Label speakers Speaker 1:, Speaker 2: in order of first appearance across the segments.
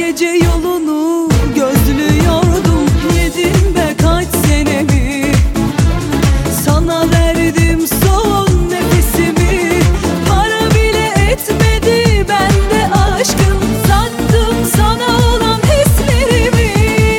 Speaker 1: gece yolunu gözlüyordum. Yedim be kaç senemi, sana verdim son nefesimi. Para bile etmedi bende aşkın, sattım sana olan hislerimi.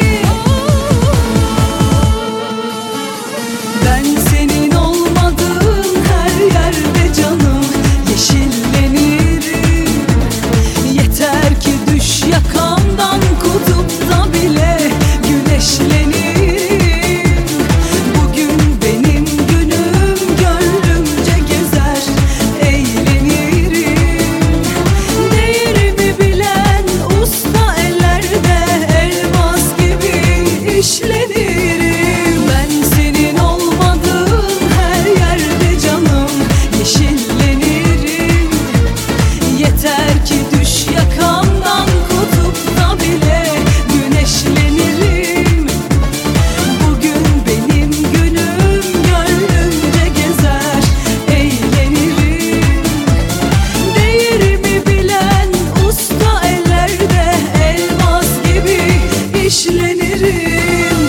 Speaker 1: Ben senin olmadığın her yerde canım yeşillenirim. Yeter ki düş yakamdan, kutupta bile güneşlenirim. Bugün benim günüm, gönlümce gezer eğlenirim. Değerimi bilen usta ellerde elmas gibi işlenirim. Ben senin olmadığın her yerde canım yeşillenirim. Yeter ki düş yakamdan, kutupta bile güneşlenirim. Bugün benim günüm, gönlümce gezer eğlenirim. Değerimi bilen usta ellerde elmas gibi işlenirim.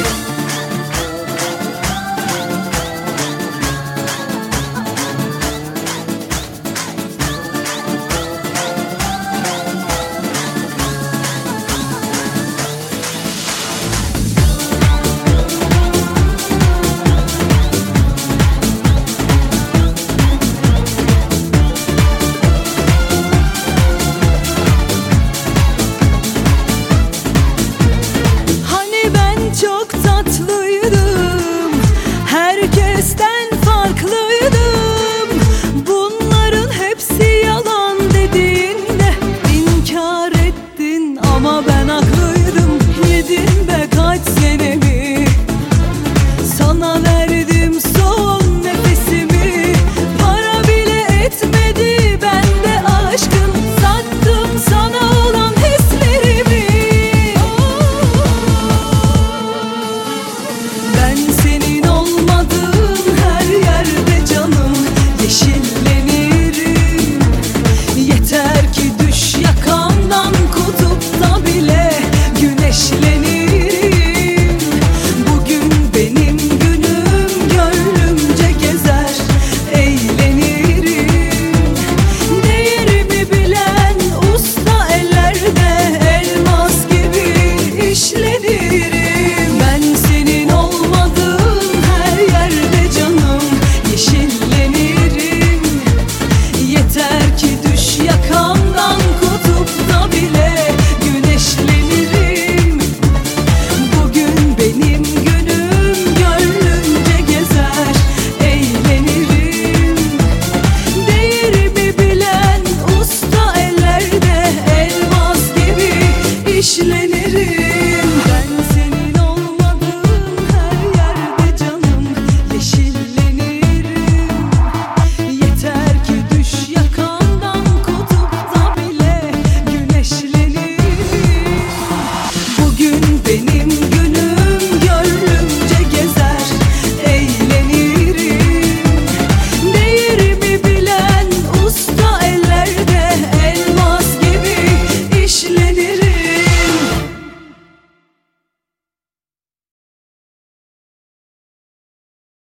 Speaker 1: Hani ben çok tatlıydım, herkesten farklıydım. Bunların hepsi yalan dediğinde inkar ettin ama ben haklıydım. Yedim be kaç senemi, sana verdim son nefesimi. Para bile etmedi bende aşkın, sattım sana olan hislerimi. Ben senin olmadığın her yerde canım yeşillenirim. Yeter ki düş yakamdan, kutupta bile güneşlenirim. Bugün benim günüm, gönlümce gezer eğlenirim. Değerimi bilen usta ellerde elmas gibi işlenirim. Ben senin olmadığın her yerde canım yeşillenirim. Yeter ki düş yakamdan, kutupta bile güneşlenirim. Bugün benim günüm, gönlümce gezer eğlenirim. Değerimi bilen usta ellerde elmas gibi işlenirim.